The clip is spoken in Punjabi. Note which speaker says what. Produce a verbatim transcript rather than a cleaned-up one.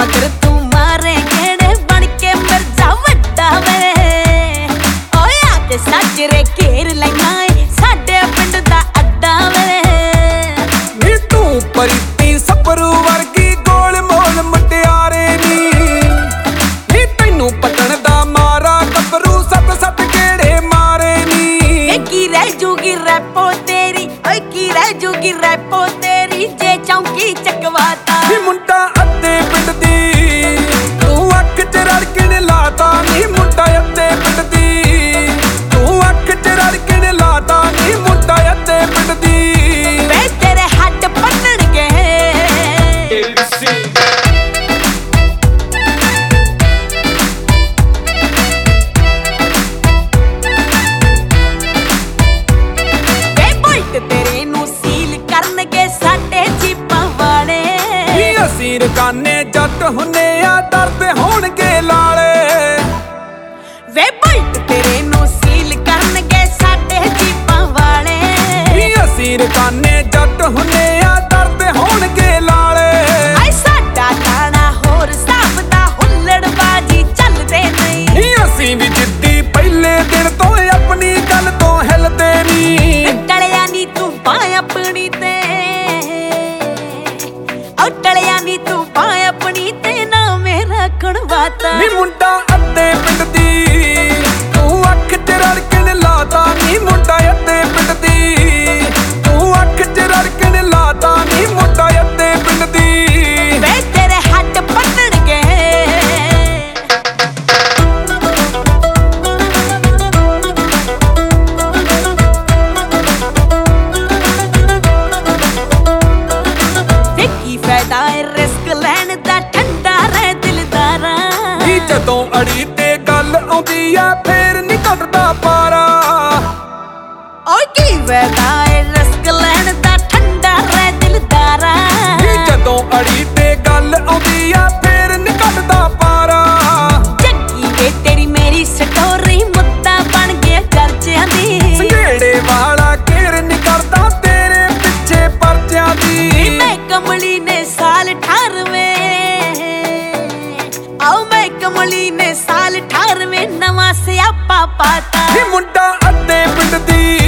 Speaker 1: मगर तू मारे गेड़े बन के मिर्जा वड्डा वे ओए आके साजरे घेर लैना साडे पिंड दा अड्डा वे
Speaker 2: नी तू परीती सपरू वर्गी गोल मोल मुटियारे नी नी तैनू पटन दा मारा गबरू सत सत गेड़े मारे नी
Speaker 1: की रह जूगी रैपो तेरी ओए की रह जूगी रैपो तेरी जे चौंकी चकवाता
Speaker 2: नी मुंडा अद्धे पिंड दी तू अख च रड़कण लाता नी मुंडा अद्धे पिंड दी तू अख च रड़कण लाता नी मुंडा अद्धे पिंड दी
Speaker 1: वे तेरे हट पन्नण गए वे बुलट तेरे नू सील करनगे साडे जीपां वाले
Speaker 2: ਅਸੀਂ ਰਕਾਨੇ ਜੱਟ ਹੁੰਨੇ ਆ ਡਰਦੇ ਹੋਣਗੇ ਲਾਲੇ
Speaker 1: ਵੇ ਬੁਲਟ ਤੇਰੇ ਨੂੰ ਸੀਲ ਕਰਨਗੇ ਸਾਡੇ ਜੀਪਾਂ ਵਾਲੇ
Speaker 2: ਅਸੀਂ ਰਕਾਨੇ ਜੱਟ ਹੁੰਨੇ ਆ ਡਰਦੇ ਹੋਣਗੇ ਲਾਲੇ
Speaker 1: ਆਈ ਸਾਡਾ ਗਾਣਾ ਹੋਰ ਹਿਸਾਬ ਦਾ ਹੁੱਲੜਬਾਜੀ ਚੱਲਦੇ ਨਹੀਂ
Speaker 2: ਅਸੀਂ ਵੀ ਜਿੱਦੀ ਪਹਿਲੇ ਦਿਨ ਤੋਂ ਆਪਣੀ ਗੱਲ ਤੋਂ ਹਿਲਦੇ ਨਹੀਂ
Speaker 1: ਟਲਿਆ ਨੀ ਤੂੰ ਬਾਹ ਆਪਣੀ ਤੇ ਓ ਟਲਿਆ ਨੀ ਤੂੰ ਬਾਹ ਆਪਣੀ ਤੇ ਨਾ ਮੇਰਾ ਖਣਵਾਤਾ
Speaker 2: ਨੀ ਮੁੰਡਾ ਅੱਧੇ ਪਿੰਡ ਦੀ ਤੂੰ ਅੱਖ ਚ ਰੜਕਣ ਲਾਤਾ ਨੀ ਮੁੰਡਾ ਅੱਧੇ ਪਿੰਡ ਦੀ ਤੂੰ ਅੱਖ ਚ ਰੜਕਣ ਲਾਤਾ ਨੀ ਮੁੰਡਾ ਅੱਧੇ ਪਿੰਡ ਦੀ
Speaker 1: ਵੇ ਤੇਰੇ ਹੱਡ ਪੱਟਣਗੇ ਵੇ ਕੀ ਫਾਇਦਾ ਏ ਰਿਸਕ ਲੈਣ ਦਾ ਠੰਡਾ ਰਹਿ ਦਿਲਦਾਰਾ
Speaker 2: ਨੀ ਜਦੋਂ ਅੜੀ ਤੇ ਗੱਲ ਆਉਂਦੀ ਆ ਫੇਰ ਨੀ ਘਟਦਾ ਪਾਰਾ
Speaker 1: ਓਏ ਕੀ ਫਾਇਦਾ ਏ ਰਿਸਕ ਲੈਣ ਦਾ ਠੰਡਾ ਰਹਿ ਦਿਲਦਾਰਾ
Speaker 2: ਨੀ ਜਦੋਂ ਅੜੀ ਤੇ ਗੱਲ ਆਉਂਦੀ ਆ ਫੇਰ ਨੀ ਘਟਦਾ ਪਾਰਾ
Speaker 1: ਜੱਗੀ ਵੇ ਤੇਰੀ ਮੇਰੀ ਸਟੋਰੀ ਮੁੱਦਾ ਬਣ ਗਿਆ ਚਰਚਿਆਂ ਦੀ
Speaker 2: ਸੰਘੇੜੇ ਵਾਲਾ ਘੇਰ ਨੀ ਕਰਦਾ ਤੇਰੇ ਪਿੱਛੇ ਪਰਚਿਆਂ ਦੀ
Speaker 1: ਮੈਂ ਕਮਲੀ ਨੇ ਸਾਲ ਅਠਾਰਵੇਂ ਆਓ ਮੈਂ ਕਮਲੀ ਨੇ ਸਾਲ ਅਠਾਰਵੇਂ ਨਵਾਂ ਸਿਆਪਾ ਪਾਤਾ
Speaker 2: ਨੀ ਮੁੰਡਾ ਅੱਧੇ ਪਿੰਡ ਦੀ